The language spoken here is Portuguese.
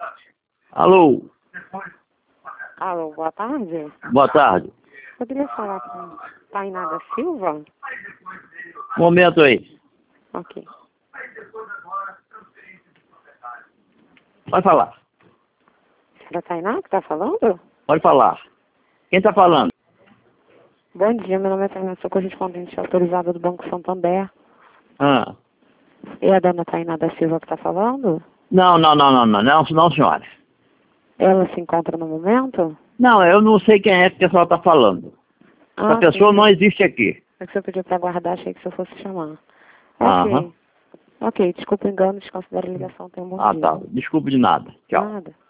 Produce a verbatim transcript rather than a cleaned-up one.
Alô? Alô, boa tarde. Boa tarde. Poderia falar com Tainá da Silva? Um momento aí. Ok. Pode falar. É a Tainá que está falando? Pode falar. Quem está falando? Bom dia, meu nome é Tainá, sou correspondente autorizada do Banco Santander. Ah. É a dona Tainá da Silva que está falando? Não, não, não, não, não, não, não, senhora. Ela se encontra no momento? Não, eu não sei quem é que a senhora está falando. Ah, Essa pessoa sim. não existe aqui. É que você pediu para aguardar, achei que você fosse chamar. Aham. Ok. Ok, desculpa o engano, desconsidere a ligação, tenha um bom Ah, dia. tá. Desculpe de nada. Tchau. Nada.